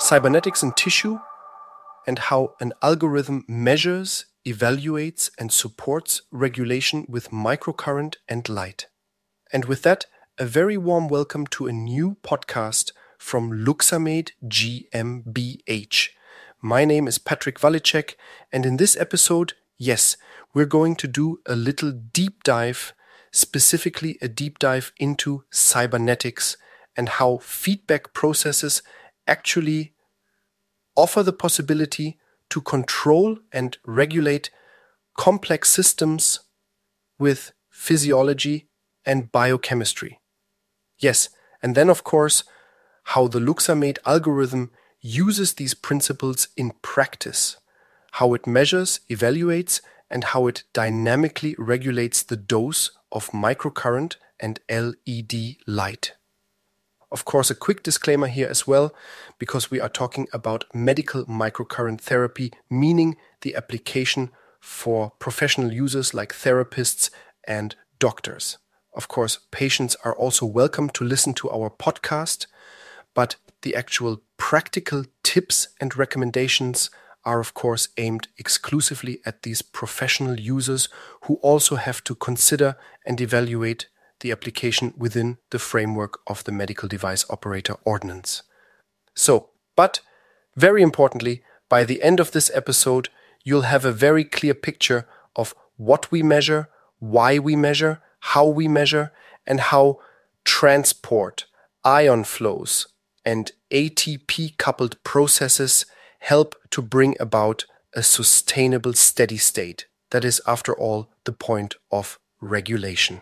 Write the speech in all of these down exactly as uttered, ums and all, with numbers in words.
Cybernetics in tissue, and how an algorithm measures, evaluates, and supports regulation with microcurrent and light. And with that, a very warm welcome to a new podcast from Luxamate GmbH. My name is Patrick Walicek, and in this episode, yes, we're going to do a little deep dive, specifically a deep dive into cybernetics and how feedback processes actually offer the possibility to control and regulate complex systems with physiology and biochemistry. Yes, and then of course, how the Luxamate algorithm uses these principles in practice, how it measures, evaluates, and how it dynamically regulates the dose of microcurrent and L E D light. Of course, a quick disclaimer here as well, because we are talking about medical microcurrent therapy, meaning the application for professional users like therapists and doctors. Of course, patients are also welcome to listen to our podcast, but the actual practical tips and recommendations are of course aimed exclusively at these professional users who also have to consider and evaluate the application within the framework of the Medical Device Operator Ordinance. So, but very importantly, by the end of this episode, you'll have a very clear picture of what we measure, why we measure, how we measure, and how transport, ion flows, and A T P-coupled processes help to bring about a sustainable steady state. That is, after all, the point of regulation.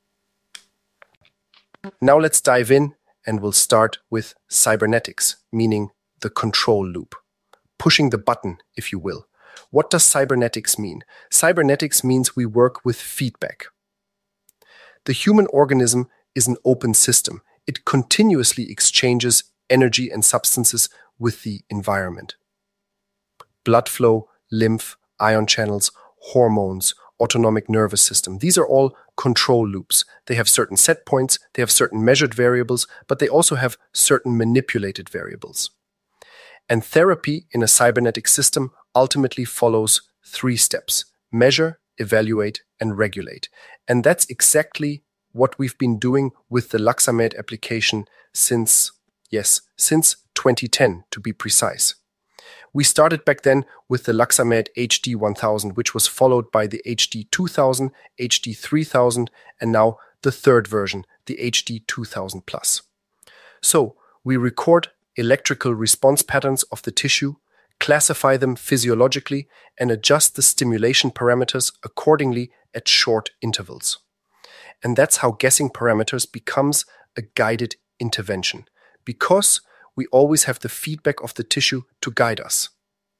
Now let's dive in, and we'll start with cybernetics, meaning the control loop. Pushing the button, if you will. What does cybernetics mean? Cybernetics means we work with feedback. The human organism is an open system. It continuously exchanges energy and substances with the environment. Blood flow, lymph, ion channels, hormones, autonomic nervous system. These are all control loops. They have certain set points, they have certain measured variables, but they also have certain manipulated variables. And therapy in a cybernetic system ultimately follows three steps: measure, evaluate, and regulate. And that's exactly what we've been doing with the Luxamate application since, yes, since twenty ten to be precise. We started back then with the Luxamate H D one thousand, which was followed by the H D two thousand, H D three thousand, and now the third version, the H D two thousand plus. So we record electrical response patterns of the tissue, classify them physiologically, and adjust the stimulation parameters accordingly at short intervals. And that's how guessing parameters becomes a guided intervention, because we always have the feedback of the tissue to guide us.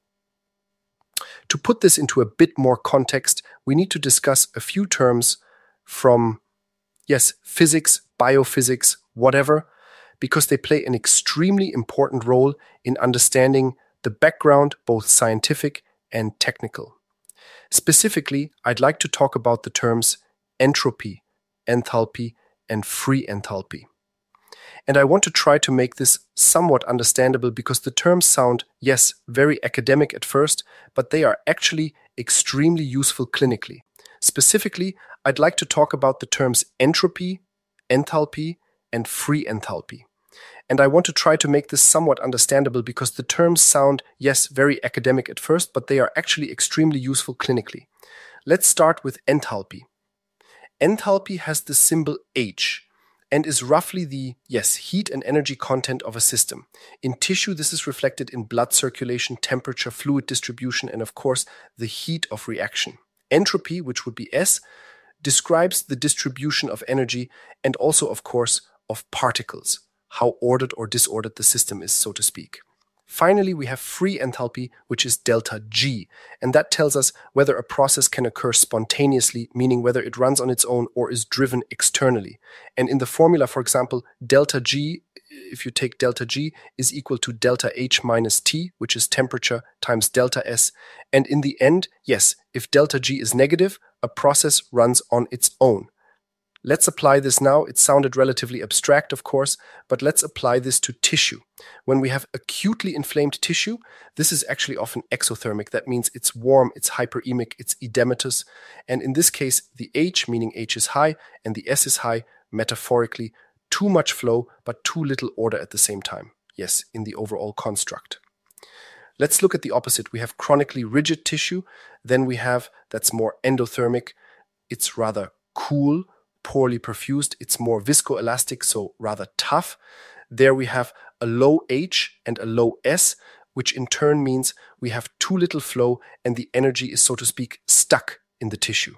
To put this into a bit more context, we need to discuss a few terms from, yes, physics, biophysics, whatever, because they play an extremely important role in understanding the background, both scientific and technical. Specifically, I'd like to talk about the terms entropy, enthalpy, and free enthalpy. And I want to try to make this somewhat understandable because the terms sound, yes, very academic at first, but they are actually extremely useful clinically. Specifically, I'd like to talk about the terms entropy, enthalpy, and free enthalpy. And I want to try to make this somewhat understandable because the terms sound, yes, very academic at first, but they are actually extremely useful clinically. Let's start with enthalpy. Enthalpy has the symbol H and is roughly the, yes, heat and energy content of a system. In tissue, this is reflected in blood circulation, temperature, fluid distribution, and of course, the heat of reaction. Entropy, which would be S, describes the distribution of energy and also, of course, of particles, how ordered or disordered the system is, so to speak. Finally, we have free enthalpy, which is delta G, and that tells us whether a process can occur spontaneously, meaning whether it runs on its own or is driven externally. And in the formula, for example, delta G, if you take delta G, is equal to delta H minus T, which is temperature, times delta S. And in the end, yes, if delta G is negative, a process runs on its own. Let's apply this now. It sounded relatively abstract, of course, but let's apply this to tissue. When we have acutely inflamed tissue, this is actually often exothermic. That means it's warm, it's hyperemic, it's edematous. And in this case, the H, meaning H is high, and the S is high, metaphorically, too much flow, but too little order at the same time. Yes, in the overall construct. Let's look at the opposite. We have chronically rigid tissue. Then we have, that's more endothermic. It's rather cool, poorly perfused. It's more viscoelastic, so rather tough. There we have a low H and a low S, which in turn means we have too little flow and the energy is, so to speak, stuck in the tissue.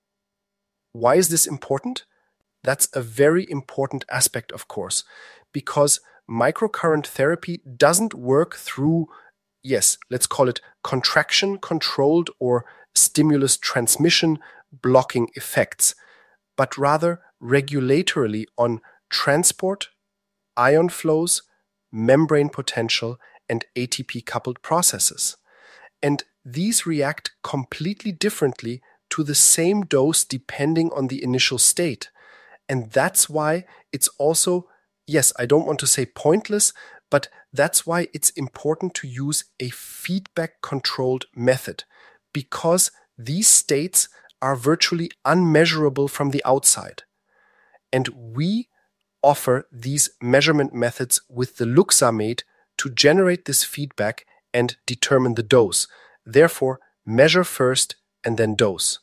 Why is this important? That's a very important aspect, of course, because microcurrent therapy doesn't work through, yes, let's call it contraction controlled or stimulus transmission blocking effects, but rather regulatorily on transport, ion flows, membrane potential, and A T P-coupled processes. And these react completely differently to the same dose depending on the initial state. And that's why it's also, yes, I don't want to say pointless, but that's why it's important to use a feedback-controlled method, because these states are virtually unmeasurable from the outside. And we offer these measurement methods with the Luxamate to generate this feedback and determine the dose. Therefore, measure first and then dose.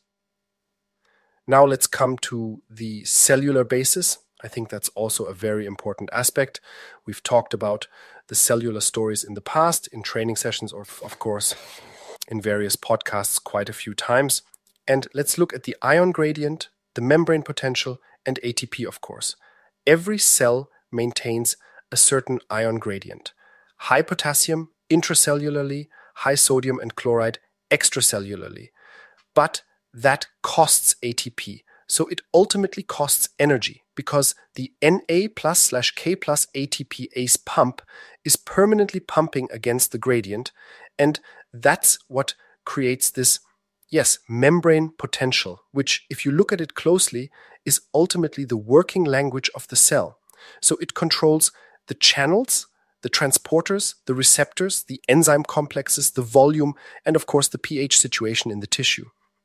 Now let's come to the cellular basis. I think that's also a very important aspect. We've talked about the cellular stories in the past, in training sessions, or of course, in various podcasts quite a few times. And let's look at the ion gradient, the membrane potential, and A T P, of course. Every cell maintains a certain ion gradient. High potassium intracellularly, high sodium and chloride extracellularly. But that costs A T P. So it ultimately costs energy because the Na plus slash K plus A T P A C E pump is permanently pumping against the gradient. And that's what creates this, yes, membrane potential, which if you look at it closely is ultimately the working language of the cell. So it controls the channels, the transporters, the receptors, the enzyme complexes, the volume, and of course the pH situation in the tissue.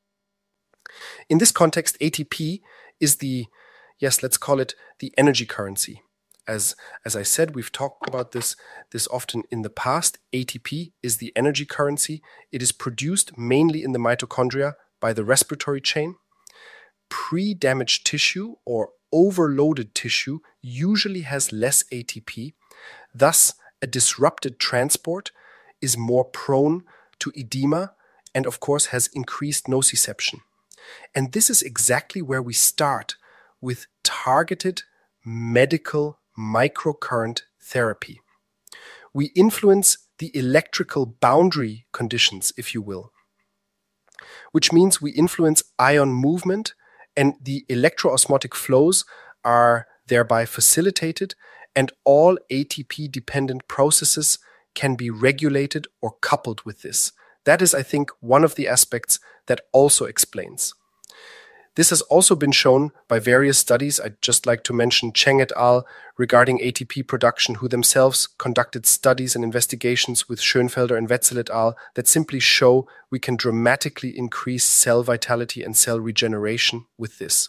In this context, A T P is the, yes, let's call it the energy currency. As, as I said, we've talked about this, this often in the past. A T P is the energy currency. It is produced mainly in the mitochondria by the respiratory chain. Pre-damaged tissue or overloaded tissue usually has less A T P. Thus, a disrupted transport is more prone to edema and, of course, has increased nociception. And this is exactly where we start with targeted medical microcurrent therapy. We influence the electrical boundary conditions, if you will, which means we influence ion movement and the electroosmotic flows are thereby facilitated and all A T P-dependent processes can be regulated or coupled with this. That is, I think, one of the aspects that also explains. This has also been shown by various studies. I'd just like to mention Cheng et al. Regarding A T P production, who themselves conducted studies and investigations with Schönfelder and Wetzel et al. That simply show we can dramatically increase cell vitality and cell regeneration with this.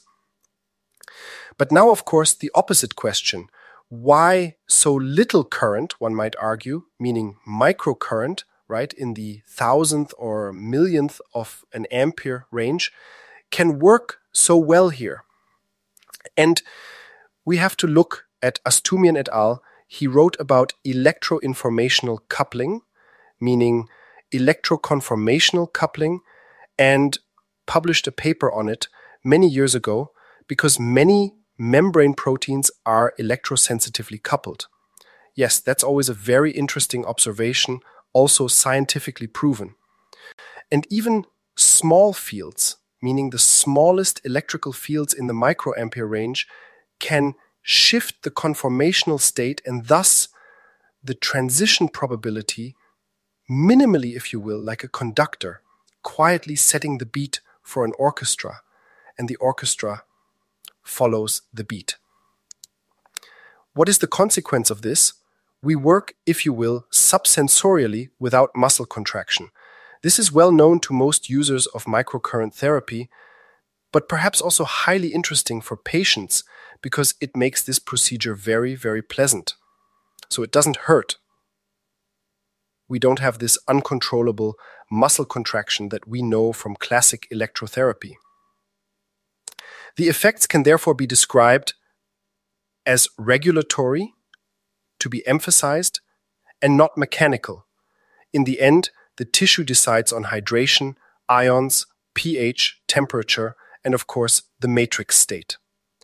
But now, of course, the opposite question. Why so little current, one might argue, meaning microcurrent, right, in the thousandth or millionth of an ampere range, can work so well here? And we have to look at Astumian et al. He wrote about electroinformational coupling, meaning electroconformational coupling, and published a paper on it many years ago because many membrane proteins are electrosensitively coupled. Yes, that's always a very interesting observation, also scientifically proven. And even small fields, meaning the smallest electrical fields in the microampere range, can shift the conformational state and thus the transition probability minimally, if you will, like a conductor, quietly setting the beat for an orchestra. And the orchestra follows the beat. What is the consequence of this? We work, if you will, subsensorially without muscle contraction. This is well known to most users of microcurrent therapy, but perhaps also highly interesting for patients because it makes this procedure very, very pleasant. So it doesn't hurt. We don't have this uncontrollable muscle contraction that we know from classic electrotherapy. The effects can therefore be described as regulatory, to be emphasized, and not mechanical. In the end, the tissue decides on hydration, ions, pH, temperature, and of course, the matrix state.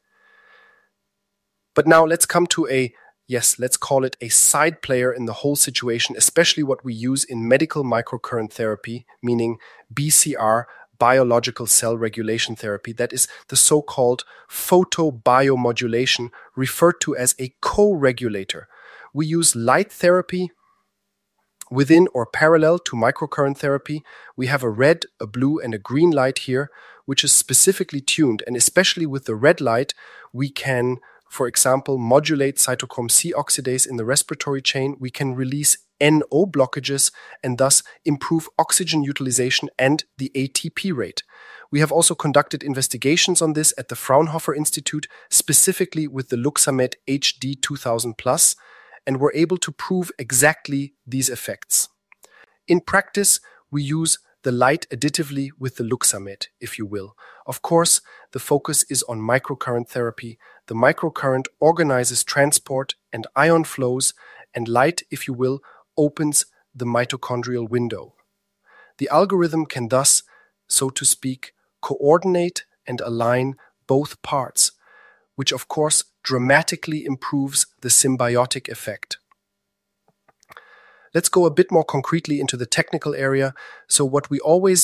But now let's come to a, yes, let's call it a side player in the whole situation, especially what we use in medical microcurrent therapy, meaning B C R, biological cell regulation therapy. That is the so-called photobiomodulation, referred to as a co-regulator. We use light therapy within or parallel to microcurrent therapy. We have a red, a blue, and a green light here, which is specifically tuned. And especially with the red light, we can, for example, modulate cytochrome C oxidase in the respiratory chain. We can release N O blockages and thus improve oxygen utilization and the A T P rate. We have also conducted investigations on this at the Fraunhofer Institute, specifically with the Luxamed H D two thousand plus, and were able to prove exactly these effects. In practice, we use the light additively with the Luxamed, if you will. Of course, the focus is on microcurrent therapy. The microcurrent organizes transport and ion flows, and light, if you will, opens the mitochondrial window. The algorithm can thus, so to speak, coordinate and align both parts, which of course dramatically improves the symbiotic effect. Let's go a bit more concretely into the technical area. So what we always,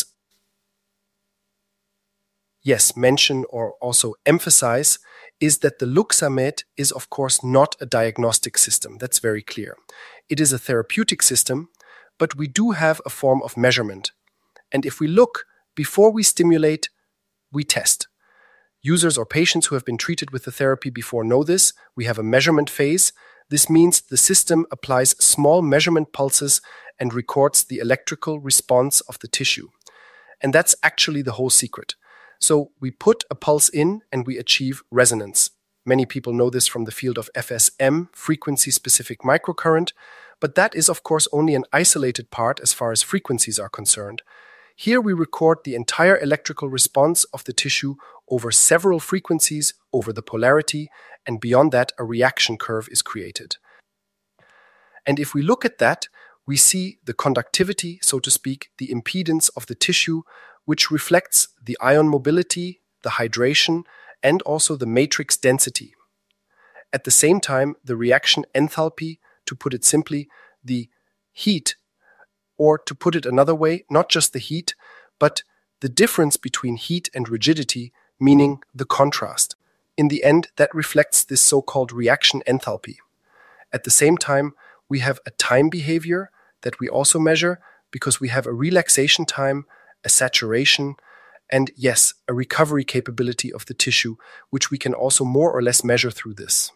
yes, mention or also emphasize is that the Luxamed is of course not a diagnostic system. That's very clear. It is a therapeutic system, but we do have a form of measurement. And if we look, before we stimulate, we test. Users or patients who have been treated with the therapy before know this. We have a measurement phase. This means the system applies small measurement pulses and records the electrical response of the tissue. And that's actually the whole secret. So we put a pulse in and we achieve resonance. Many people know this from the field of F S M, frequency-specific microcurrent, but that is of course only an isolated part as far as frequencies are concerned. Here we record the entire electrical response of the tissue over several frequencies, over the polarity, and beyond that a reaction curve is created. And if we look at that, we see the conductivity, so to speak, the impedance of the tissue, which reflects the ion mobility, the hydration, and also the matrix density. At the same time, the reaction enthalpy, to put it simply, the heat, or to put it another way, not just the heat, but the difference between heat and rigidity, meaning the contrast. In the end, that reflects this so-called reaction enthalpy. At the same time, we have a time behavior that we also measure because we have a relaxation time, a saturation, and yes, a recovery capability of the tissue, which we can also more or less measure through this.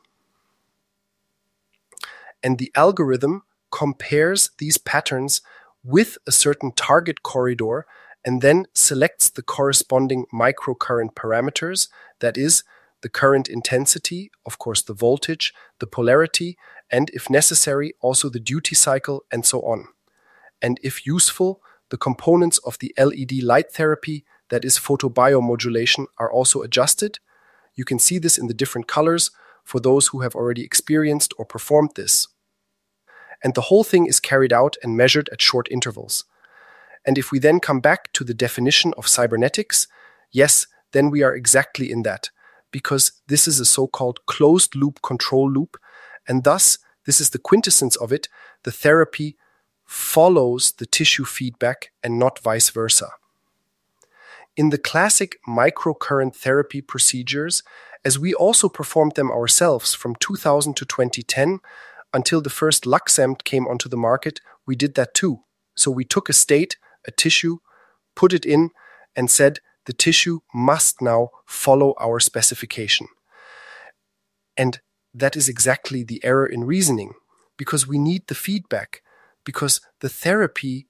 And the algorithm compares these patterns with a certain target corridor and then selects the corresponding microcurrent parameters, that is, the current intensity, of course the voltage, the polarity, and if necessary, also the duty cycle, and so on. And if useful, the components of the L E D light therapy, that is photobiomodulation, are also adjusted. You can see this in the different colors for those who have already experienced or performed this. And the whole thing is carried out and measured at short intervals. And if we then come back to the definition of cybernetics, yes, then we are exactly in that, because this is a so-called closed-loop control loop, and thus, this is the quintessence of it, the therapy follows the tissue feedback and not vice versa. In the classic microcurrent therapy procedures, as we also performed them ourselves from two thousand to twenty ten, until the first Luxamed came onto the market, we did that too. So we took a state, a tissue, put it in, and said, the tissue must now follow our specification. And that is exactly the error in reasoning, because we need the feedback, because the therapy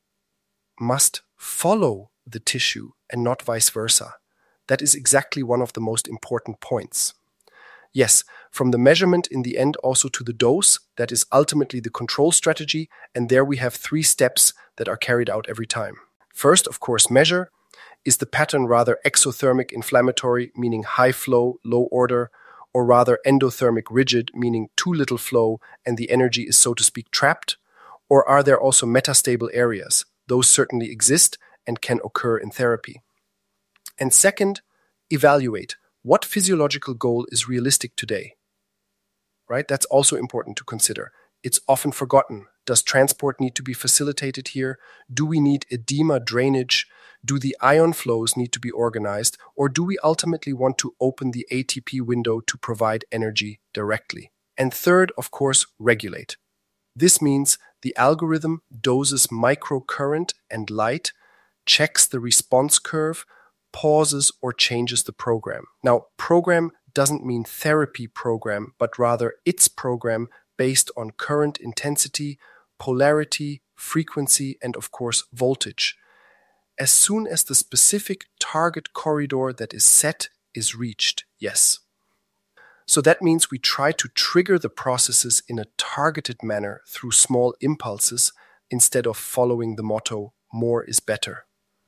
must follow the tissue and not vice versa. That is exactly one of the most important points. Yes, from the measurement in the end also to the dose, that is ultimately the control strategy, and there we have three steps that are carried out every time. First, of course, measure. Is the pattern rather exothermic inflammatory, meaning high flow, low order, or rather endothermic rigid, meaning too little flow and the energy is, so to speak, trapped? Or are there also metastable areas? Those certainly exist and can occur in therapy. And second, evaluate. What physiological goal is realistic today? Right? That's also important to consider. It's often forgotten. Does transport need to be facilitated here? Do we need edema drainage? Do the ion flows need to be organized? Or do we ultimately want to open the A T P window to provide energy directly? And third, of course, regulate. This means the algorithm doses microcurrent and light, checks the response curve, pauses or changes the program. Now, program doesn't mean therapy program, but rather its program based on current intensity, polarity, frequency, and of course, voltage. As soon as the specific target corridor that is set is reached, yes. So that means we try to trigger the processes in a targeted manner through small impulses instead of following the motto, more is better.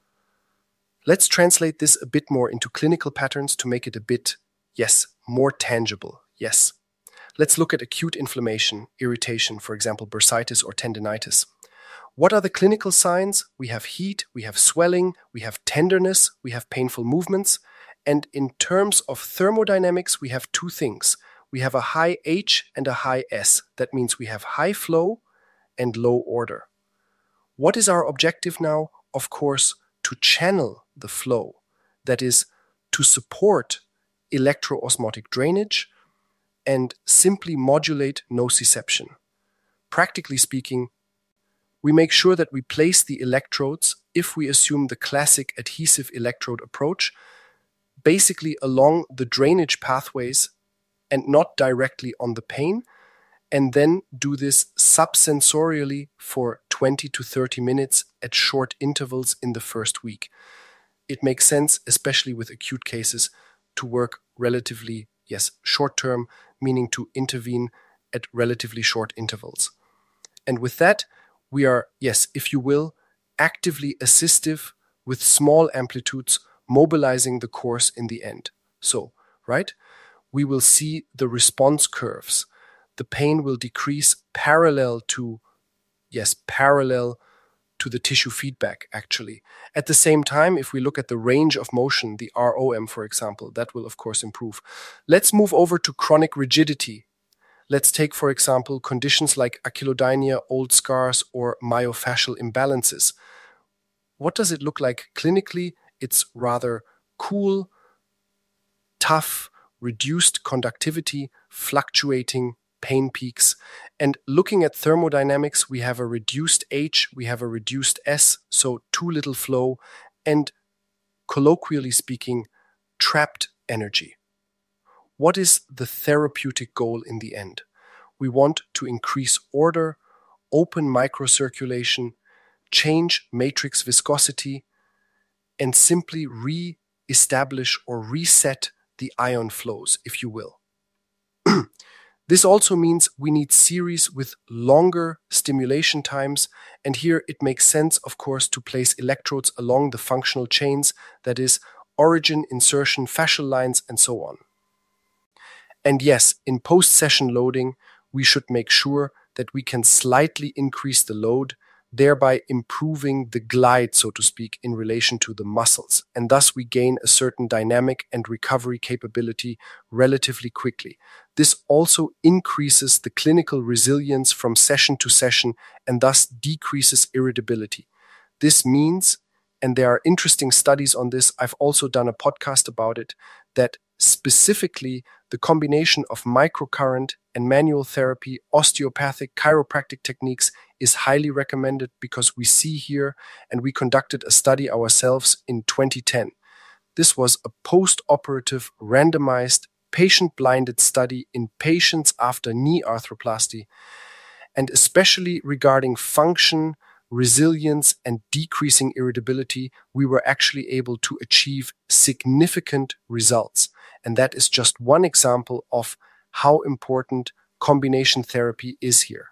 Let's translate this a bit more into clinical patterns to make it a bit, yes, more tangible, yes. Let's look at acute inflammation, irritation, for example, bursitis or tendinitis. What are the clinical signs? We have heat, we have swelling, we have tenderness, we have painful movements. And in terms of thermodynamics, we have two things. We have a high H and a high S. That means we have high flow and low order. What is our objective now? Of course, to channel the flow. That is, to support electroosmotic drainage and simply modulate nociception. Practically speaking, we make sure that we place the electrodes, if we assume the classic adhesive electrode approach, basically along the drainage pathways and not directly on the pain, and then do this subsensorially for twenty to thirty minutes at short intervals in the first week. It makes sense, especially with acute cases, to work relatively, yes, short-term, meaning to intervene at relatively short intervals. And with that, we are, yes, if you will, actively assistive with small amplitudes, mobilizing the course in the end. So, right, we will see the response curves. The pain will decrease parallel to, yes, parallel to the tissue feedback, actually. At the same time, if we look at the range of motion, the R O M, for example, that will, of course, improve. Let's move over to chronic rigidity. Let's take, for example, conditions like achelodynia, old scars, or myofascial imbalances. What does it look like clinically? It's rather cool, tough, reduced conductivity, fluctuating pain peaks. And looking at thermodynamics, we have a reduced H, we have a reduced S, so too little flow, and colloquially speaking, trapped energy. What is the therapeutic goal in the end? We want to increase order, open microcirculation, change matrix viscosity, and simply re-establish or reset the ion flows, if you will. This also means we need series with longer stimulation times, and here it makes sense, of course, to place electrodes along the functional chains, that is, origin, insertion, fascial lines, and so on. And yes, in post-session loading, we should make sure that we can slightly increase the load, thereby improving the glide, so to speak, in relation to the muscles. And thus we gain a certain dynamic and recovery capability relatively quickly. This also increases the clinical resilience from session to session and thus decreases irritability. This means, and there are interesting studies on this, I've also done a podcast about it, that specifically the combination of microcurrent and manual therapy, osteopathic, chiropractic techniques is highly recommended because we see here, and we conducted a study ourselves in twenty ten. This was a post-operative randomized patient-blinded study in patients after knee arthroplasty, and especially regarding function, resilience, and decreasing irritability, we were actually able to achieve significant results. And that is just one example of how important combination therapy is here.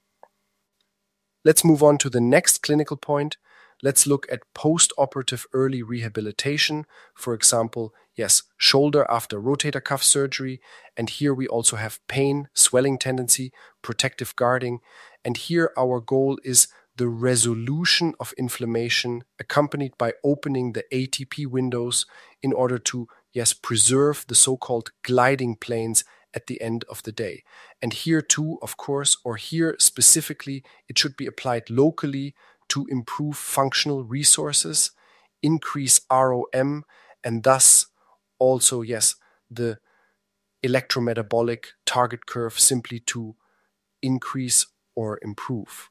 Let's move on to the next clinical point. Let's look at post-operative early rehabilitation. For example, yes, shoulder after rotator cuff surgery. And here we also have pain, swelling tendency, protective guarding. And here our goal is the resolution of inflammation accompanied by opening the A T P windows in order to, yes, preserve the so-called gliding planes at the end of the day. And here too, of course, or here specifically, it should be applied locally to improve functional resources, increase R O M, and thus also, yes, the electrometabolic target curve simply to increase or improve.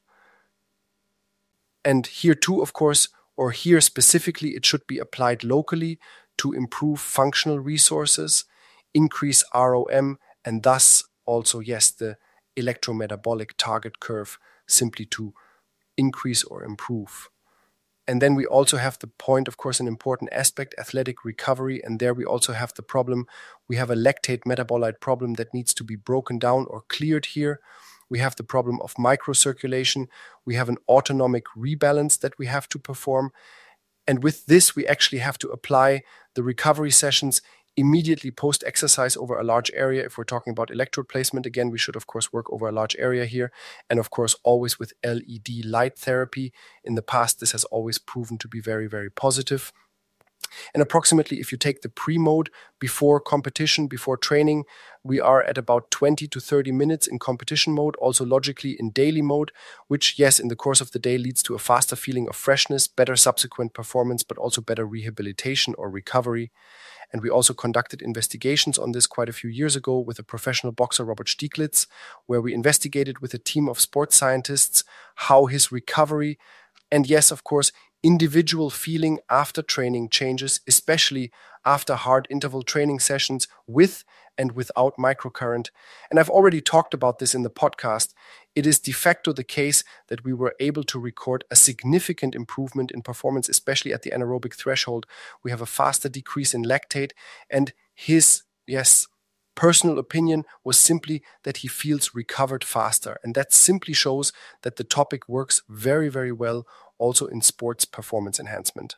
And here too, of course, or here specifically, it should be applied locally to improve functional resources, increase R O M, and thus also, yes, the electrometabolic target curve simply to increase or improve. And then we also have the point, of course, an important aspect, athletic recovery. And there we also have the problem. We have a lactate metabolite problem that needs to be broken down or cleared here. We have the problem of microcirculation. We have an autonomic rebalance that we have to perform. And with this, we actually have to apply the recovery sessions immediately post-exercise over a large area. If we're talking about electrode placement, again, we should, of course, work over a large area here. And, of course, always with L E D light therapy. In the past, this has always proven to be very, very positive. And approximately, if you take the pre-mode before competition, before training, we are at about twenty to thirty minutes in competition mode, also logically in daily mode, which, yes, in the course of the day leads to a faster feeling of freshness, better subsequent performance, but also better rehabilitation or recovery. And we also conducted investigations on this quite a few years ago with a professional boxer, Robert Stieglitz, where we investigated with a team of sports scientists how his recovery and, yes, of course, individual feeling after training changes, especially after hard interval training sessions with and without microcurrent. And I've already talked about this in the podcast. It is de facto the case that we were able to record a significant improvement in performance, especially at the anaerobic threshold. We have a faster decrease in lactate, and his, yes, personal opinion was simply that he feels recovered faster. And that simply shows that the topic works very, very well also in sports performance enhancement.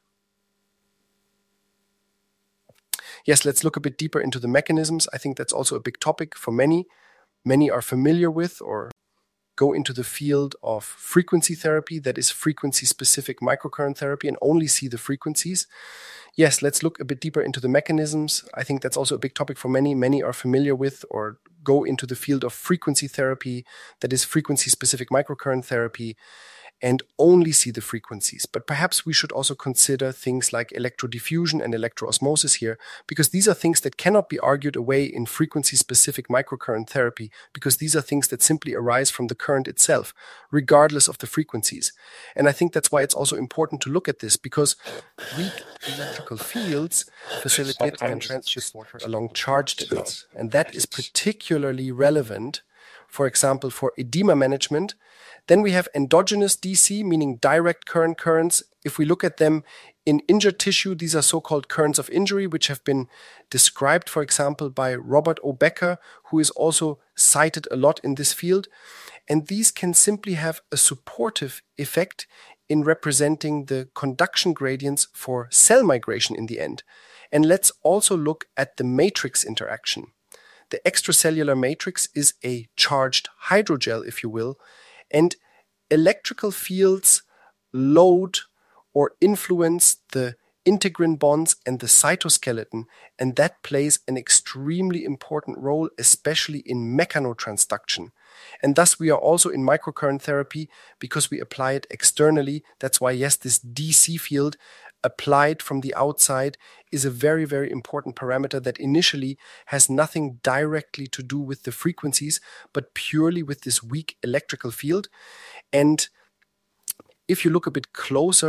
Yes, let's look a bit deeper into the mechanisms. I think that's also a big topic for many. Many are familiar with or go into the field of frequency therapy, that is frequency-specific microcurrent therapy, and only see the frequencies. Yes, let's look a bit deeper into the mechanisms. I think that's also a big topic for many. Many are familiar with or go into the field of frequency therapy, that is frequency-specific microcurrent therapy, and only see the frequencies. But perhaps we should also consider things like electrodiffusion and electroosmosis here, because these are things that cannot be argued away in frequency-specific microcurrent therapy, because these are things that simply arise from the current itself, regardless of the frequencies. And I think that's why it's also important to look at this, because weak electrical fields facilitate and transfer water along charged fields. And that is particularly relevant, for example, for edema management. Then we have endogenous D C, meaning direct current currents. If we look at them in injured tissue, these are so-called currents of injury, which have been described, for example, by Robert O. Becker, who is also cited a lot in this field. And these can simply have a supportive effect in representing the conduction gradients for cell migration in the end. And let's also look at the matrix interaction. The extracellular matrix is a charged hydrogel, if you will, and electrical fields load or influence the integrin bonds and the cytoskeleton, and that plays an extremely important role, especially in mechanotransduction. And thus we are also in microcurrent therapy because we apply it externally. That's why, yes, this D C field applied from the outside is a very, very important parameter that initially has nothing directly to do with the frequencies, but purely with this weak electrical field. And if you look a bit closer,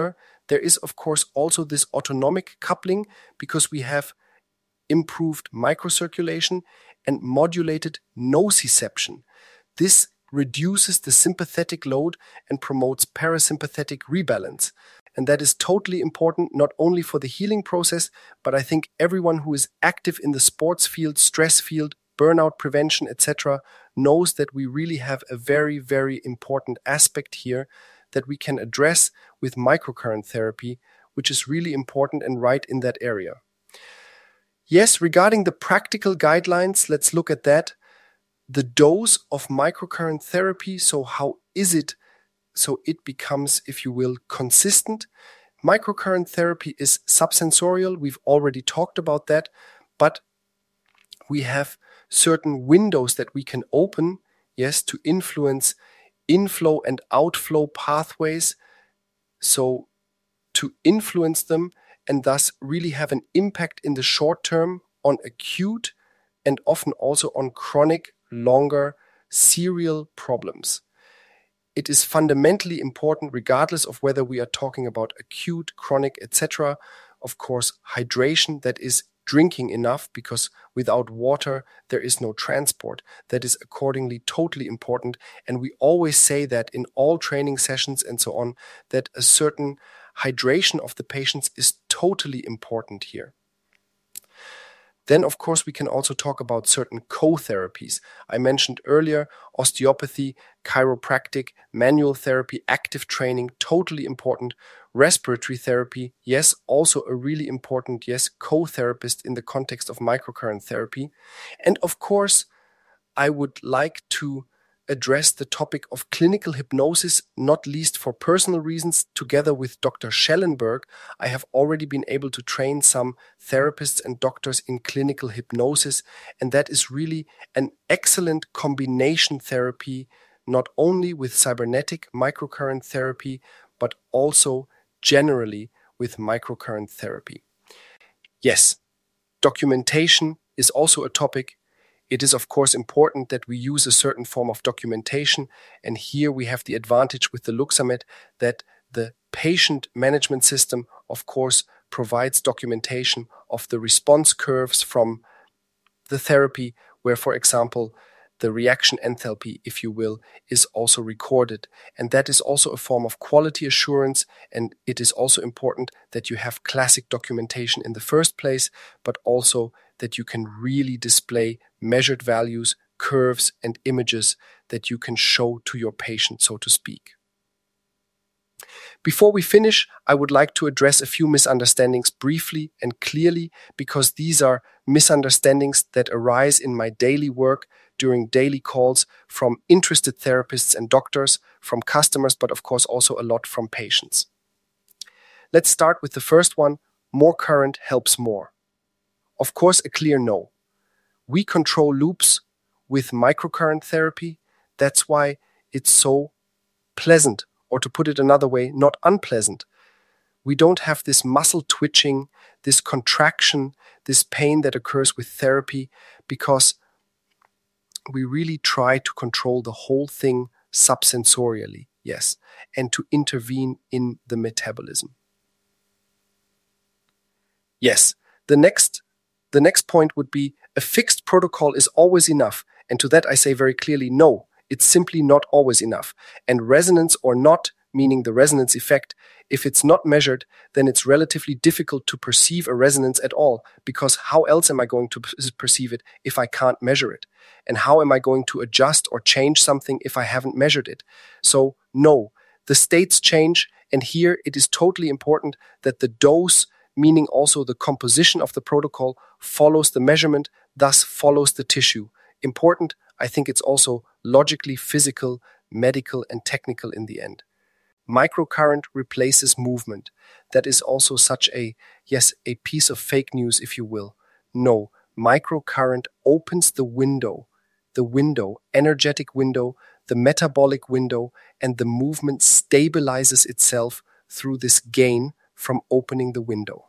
There is, of course, also this autonomic coupling because we have improved microcirculation and modulated nociception. This reduces the sympathetic load and promotes parasympathetic rebalance. And that is totally important, not only for the healing process, but I think everyone who is active in the sports field, stress field, burnout prevention, et cetera, knows that we really have a very, very important aspect here that we can address with microcurrent therapy, which is really important and right in that area. Yes, regarding the practical guidelines, let's look at that. The dose of microcurrent therapy, so how is it so it becomes, if you will, consistent? Microcurrent therapy is subsensorial. We've already talked about that, but we have certain windows that we can open, yes, to influence inflow and outflow pathways, so to influence them and thus really have an impact in the short term on acute and often also on chronic, longer, serial problems. It is fundamentally important, regardless of whether we are talking about acute, chronic, et cetera. Of course, hydration, that is drinking enough, because without water, there is no transport. That is accordingly totally important. And we always say that in all training sessions and so on, that a certain hydration of the patients is totally important here. Then, of course, we can also talk about certain co-therapies. I mentioned earlier osteopathy, chiropractic, manual therapy, active training, totally important. Respiratory therapy, yes, also a really important, yes, co-therapist in the context of microcurrent therapy. And of course, I would like to address the topic of clinical hypnosis, not least for personal reasons. Together with Doctor Schellenberg, I have already been able to train some therapists and doctors in clinical hypnosis, and that is really an excellent combination therapy, not only with cybernetic microcurrent therapy, but also generally with microcurrent therapy. Yes, documentation is also a topic. It is, of course, important that we use a certain form of documentation. And here we have the advantage with the Luxamed that the patient management system, of course, provides documentation of the response curves from the therapy, where, for example, the reaction enthalpy, if you will, is also recorded. And that is also a form of quality assurance. And it is also important that you have classic documentation in the first place, but also that you can really display measured values, curves, and images that you can show to your patient, so to speak. Before we finish, I would like to address a few misunderstandings briefly and clearly, because these are misunderstandings that arise in my daily work during daily calls from interested therapists and doctors, from customers, but of course also a lot from patients. Let's start with the first one. More current helps more. Of course, a clear no. We control loops with microcurrent therapy. That's why it's so pleasant, or to put it another way, not unpleasant. We don't have this muscle twitching, this contraction, this pain that occurs with therapy, because we really try to control the whole thing subsensorially, yes, and to intervene in the metabolism. Yes, the next The next point would be a fixed protocol is always enough. And to that I say very clearly, no, it's simply not always enough. And resonance or not, meaning the resonance effect, if it's not measured, then it's relatively difficult to perceive a resonance at all, because how else am I going to perceive it if I can't measure it? And how am I going to adjust or change something if I haven't measured it? So no, the states change, and here it is totally important that the dose, meaning also the composition of the protocol, follows the measurement, thus follows the tissue. Important, I think it's also logically physical, medical, and technical in the end. Microcurrent replaces movement. That is also such a, yes, a piece of fake news, if you will. No, microcurrent opens the window, the window, energetic window, the metabolic window, and the movement stabilizes itself through this gain from opening the window.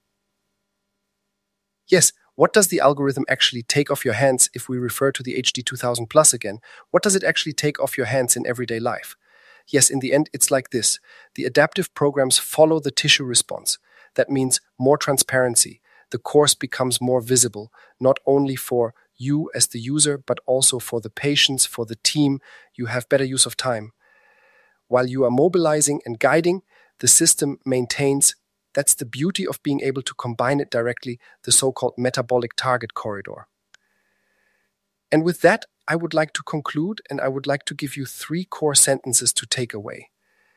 Yes, what does the algorithm actually take off your hands if we refer to the H D two thousand Plus again? What does it actually take off your hands in everyday life? Yes, in the end, it's like this. The adaptive programs follow the tissue response. That means more transparency. The course becomes more visible, not only for you as the user, but also for the patients, for the team. You have better use of time. While you are mobilizing and guiding, the system maintains. That's the beauty of being able to combine it directly, the so-called metabolic target corridor. And with that, I would like to conclude, and I would like to give you three core sentences to take away.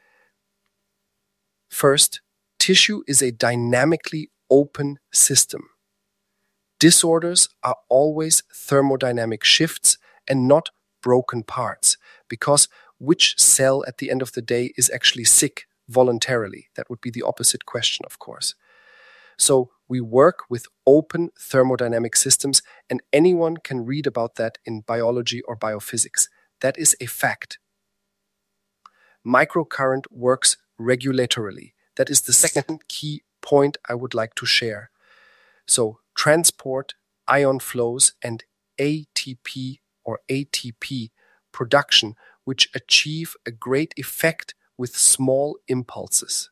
First, tissue is a dynamically open system. Disorders are always thermodynamic shifts and not broken parts, because which cell at the end of the day is actually sick voluntarily? That would be the opposite question, of course. So we work with open thermodynamic systems, and anyone can read about that in biology or biophysics. That is a fact. Microcurrent works regulatorily. That is the second key point I would like to share. So transport, ion flows, and A T P or A T P production, which achieve a great effect with small impulses.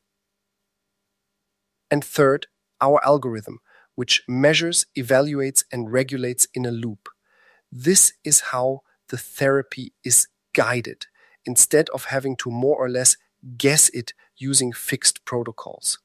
And third, our algorithm, which measures, evaluates, and regulates in a loop. This is how the therapy is guided, instead of having to more or less guess it using fixed protocols.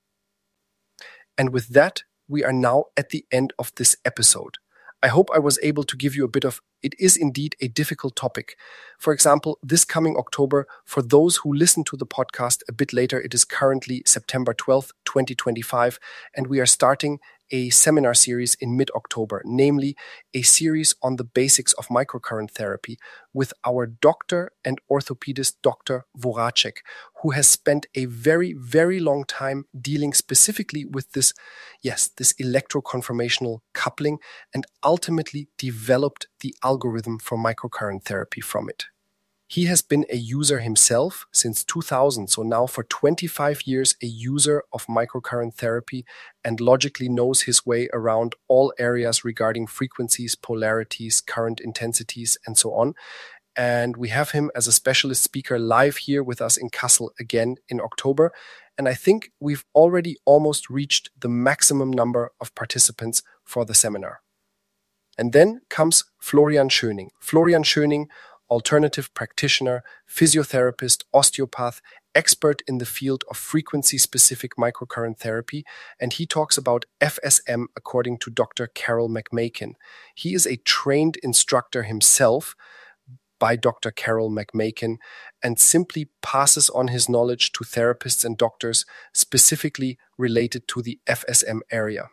And with that, we are now at the end of this episode. I hope I was able to give you a bit of, it is indeed a difficult topic. For example, this coming October, for those who listen to the podcast a bit later, it is currently September twelfth, twenty twenty-five, and we are starting a seminar series in mid-October, namely a series on the basics of microcurrent therapy with our doctor and orthopedist, Doctor Voracek, who has spent a very, very long time dealing specifically with this, yes, this electroconformational coupling, and ultimately developed the algorithm for microcurrent therapy from it. He has been a user himself since two thousand, so now for twenty-five years a user of microcurrent therapy, and logically knows his way around all areas regarding frequencies, polarities, current intensities, and so on. And we have him as a specialist speaker live here with us in Kassel again in October. And I think we've already almost reached the maximum number of participants for the seminar. And then comes Florian Schöning. Florian Schöning, alternative practitioner, physiotherapist, osteopath, expert in the field of frequency-specific microcurrent therapy, and he talks about F S M according to Doctor Carol McMakin. He is a trained instructor himself by Doctor Carol McMakin and simply passes on his knowledge to therapists and doctors specifically related to the F S M area.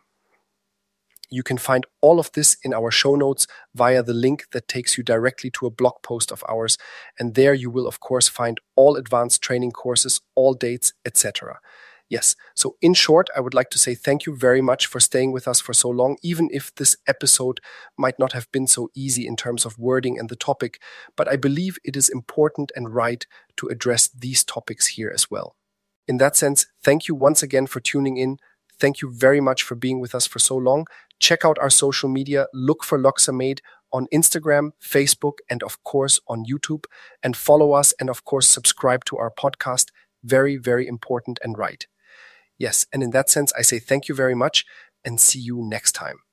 You can find all of this in our show notes via the link that takes you directly to a blog post of ours. And there you will, of course, find all advanced training courses, all dates, et cetera. Yes, so in short, I would like to say thank you very much for staying with us for so long, even if this episode might not have been so easy in terms of wording and the topic. But I believe it is important and right to address these topics here as well. In that sense, thank you once again for tuning in. Thank you very much for being with us for so long. Check out our social media. Look for Loxamade on Instagram, Facebook, and of course on YouTube. And follow us and of course subscribe to our podcast. Very, very important and right. Yes, and in that sense, I say thank you very much and see you next time.